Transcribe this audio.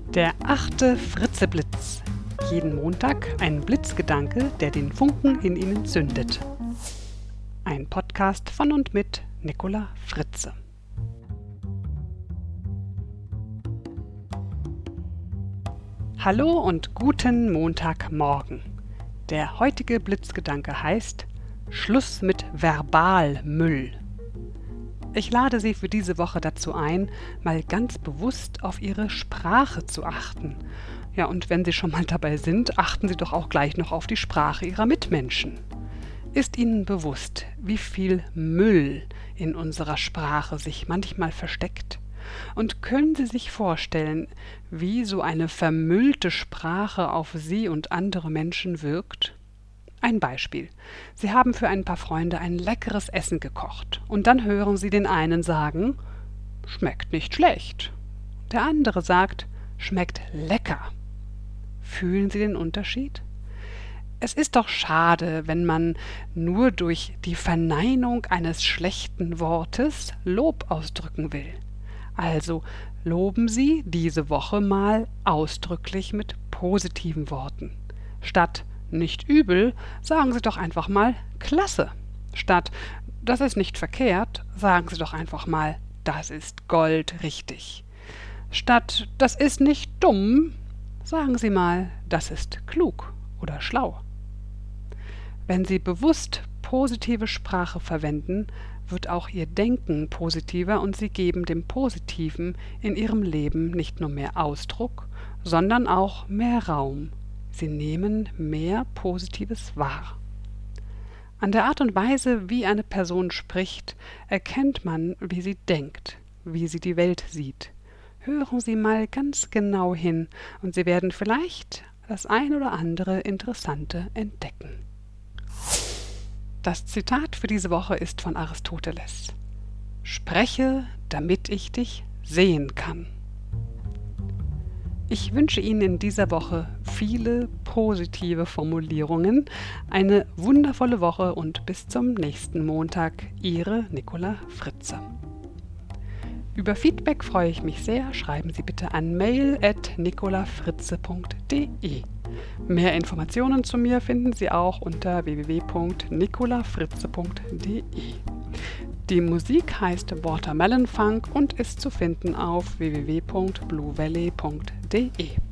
Der 8. Fritzeblitz. Jeden Montag ein Blitzgedanke, der den Funken in Ihnen zündet. Ein Podcast von und mit Nicola Fritze. Hallo und guten Montagmorgen. Der heutige Blitzgedanke heißt Schluss mit Verbalmüll. Ich lade Sie für diese Woche dazu ein, mal ganz bewusst auf Ihre Sprache zu achten. Ja, und wenn Sie schon mal dabei sind, achten Sie doch auch gleich noch auf die Sprache Ihrer Mitmenschen. Ist Ihnen bewusst, wie viel Müll in unserer Sprache sich manchmal versteckt? Und können Sie sich vorstellen, wie so eine vermüllte Sprache auf Sie und andere Menschen wirkt? Ein Beispiel. Sie haben für ein paar Freunde ein leckeres Essen gekocht und dann hören Sie den einen sagen, schmeckt nicht schlecht. Der andere sagt, schmeckt lecker. Fühlen Sie den Unterschied? Es ist doch schade, wenn man nur durch die Verneinung eines schlechten Wortes Lob ausdrücken will. Also loben Sie diese Woche mal ausdrücklich mit positiven Worten. Statt nicht übel, sagen Sie doch einfach mal klasse. Statt das ist nicht verkehrt, sagen Sie doch einfach mal das ist goldrichtig. Statt das ist nicht dumm, sagen Sie mal das ist klug oder schlau. Wenn Sie bewusst positive Sprache verwenden, wird auch Ihr Denken positiver und Sie geben dem Positiven in Ihrem Leben nicht nur mehr Ausdruck, sondern auch mehr Raum. Sie nehmen mehr Positives wahr. An der Art und Weise, wie eine Person spricht, erkennt man, wie sie denkt, wie sie die Welt sieht. Hören Sie mal ganz genau hin und Sie werden vielleicht das ein oder andere Interessante entdecken. Das Zitat für diese Woche ist von Aristoteles. Spreche, damit ich dich sehen kann. Ich wünsche Ihnen in dieser Woche viele positive Formulierungen, eine wundervolle Woche und bis zum nächsten Montag. Ihre Nicola Fritze. Über Feedback freue ich mich sehr. Schreiben Sie bitte an mail@nicolafritze.de. Mehr Informationen zu mir finden Sie auch unter www.nicolafritze.de. Die Musik heißt Watermelon Funk und ist zu finden auf www.bluevalley.de.